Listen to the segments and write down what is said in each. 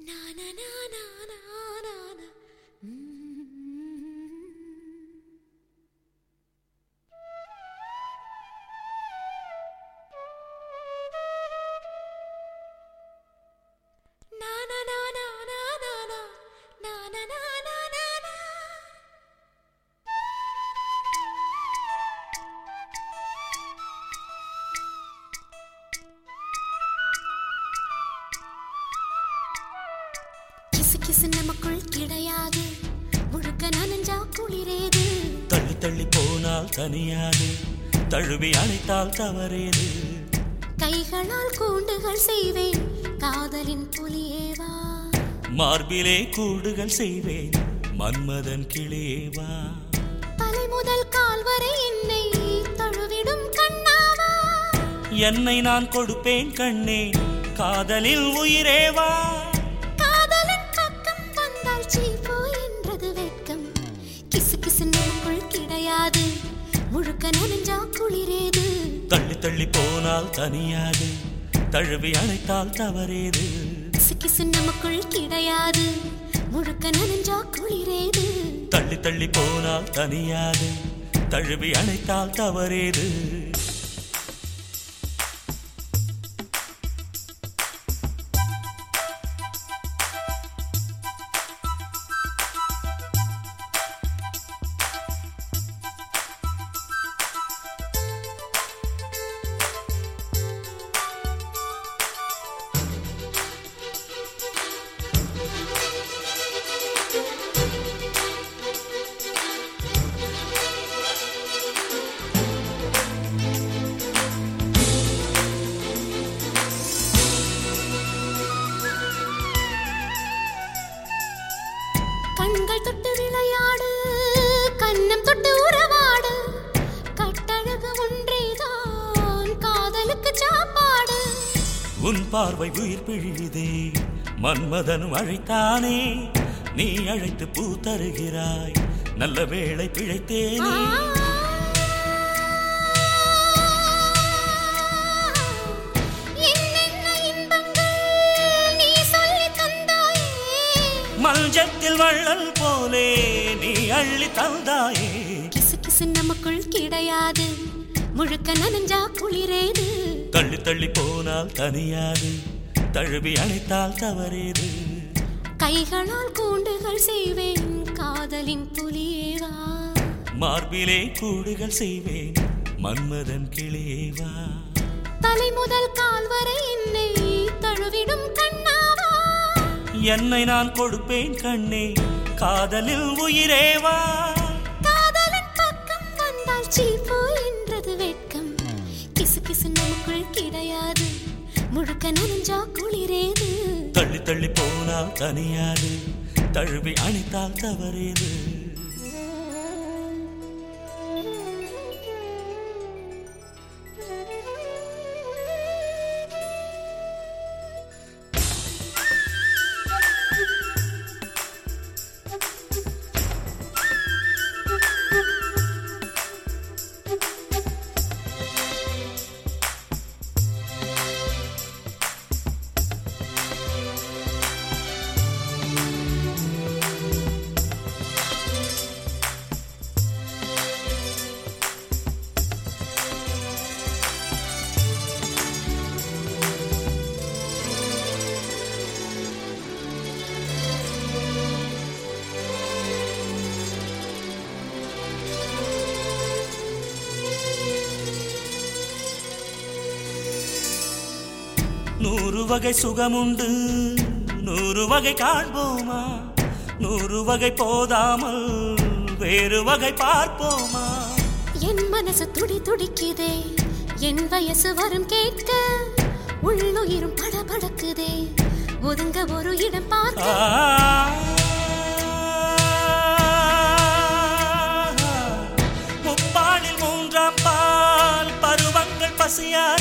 நமக்குள் கிடையாது முழுக்க நனைஞ்சா குளிரேது தள்ளி தள்ளி போனால் தனியாது தழுவி அழைத்தால் தவறேது கைகளால் கூண்டுகள் செய்வேன் காதலின் புலியேவா மார்பிலே கூடுகள் செய்வேன் மன்மதன் கிளியேவா தலை முதல் கால் வரை என்னை தழுவிடும் கண்ணாவா என்னை நான் கொடுப்பேன் கண்ணே காதலில் உயிரேவா கிடையாது முழுக்க நனைஞ்சா குளிரேது தள்ளி தள்ளி போனால் தனியாது தழுவி அழைத்தால் தவறேது கிசு நமக்குள் கிடையாது முழுக்க நனைஞ்சா குளிரேது தள்ளி தள்ளி போனால் தனியாது தழுவி அழைத்தால் தவறேது கண்கள் தொட்டு விளையாடு கண்ணம் தொட்டு உறவாடு கட்டழகு ஒன்றேதான் காதலுக்கு சாப்பாடு உன் பார்வை உயிர் பிழியுதே மன்மதனும் அழைத்தானே நீ அழைத்து பூ தருகிறாய் நல்ல வேளை பிழைத்தேனே மஞ்சத்தில் வள்ளல் போலே நீ அள்ளி தந்தாயே கிசு கிசு நமக்குள் கிடையாது முழுக்க நனைஞ்சா குளிரேது தள்ளி தள்ளி போனால் தனியாது தழுவி அழைத்தால் தவறேது கைகளால் கூண்டுகள் செய்வேன் காதலின் புலியேவா மார்பிலே கூடுகள் செய்வேன் மன்மதன் கிளியேவா தலை முதல் கால் வரை என்னை தழுவிடும் கண்ணாவா என்னை நான் கொடுப்பேன் கண்ணே காதலில் உயிரேவா காதலின் பக்கம் வந்தால் சீப்போ என்றது வெட்கம் கிசு கிசு நமக்குள் கிடையாது முழுக்க நனைஞ்சா குளிரேது தள்ளி தள்ளி போனால் தனியாது தழுவி அணைத்தால் தவறேது நூறு வகை சுகமுண்டு நூறு வகை காண்போமா நூறு வகை போதாமல் வேறு வகை பார்ப்போமா என் மனசு துடி துடிக்குதே என் வயசு வரும் கேட்க உள்ளுயிரும் படபடக்குதே ஒதுங்க ஒரு இடம் பார்க்க முப்பாலில் மூன்றாம் பால் பருவங்கள் பசியார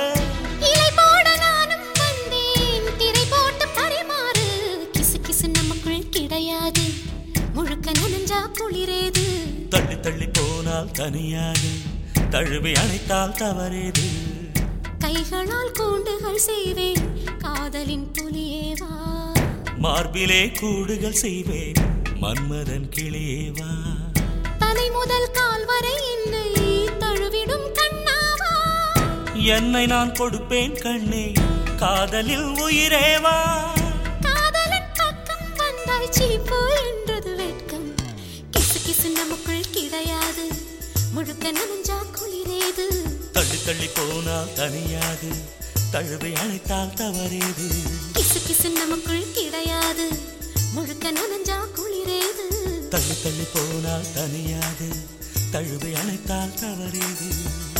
முழுக்க நனைஞ்சா குளிரேது தள்ளி தள்ளி போனால் தனியாது தழுவி அணைத்தால் தவறேது கைகளால் கூண்டுகள் செய்வேன் காதலின் புலியேவா மார்பிலே கூடுகள் செய்வேன் மன்மதன் கிளியேவா தலை முதல் கால் வரை என்னை தழுவிடும் கண்ணாவா என்னை நான் கொடுப்பேன் கண்ணே காதலில் உயிரேவா காதலன் பக்கம் வந்தாய் சீப்பு என்றது வெட்கம் கிசு கிசு நமக்குள் கிடையாது முழுக்க நனைஞ்சா குளிரேது தள்ளி தள்ளி போனால் தனியாது தழுவை அழைத்தால் தவறேது கிசு கிசு நமக்குள் கிடையாது முழுக்க நனைஞ்சா குளிரேது தள்ளி தள்ளி போனால் தனியாது தழுவை அழைத்தால் தவறேது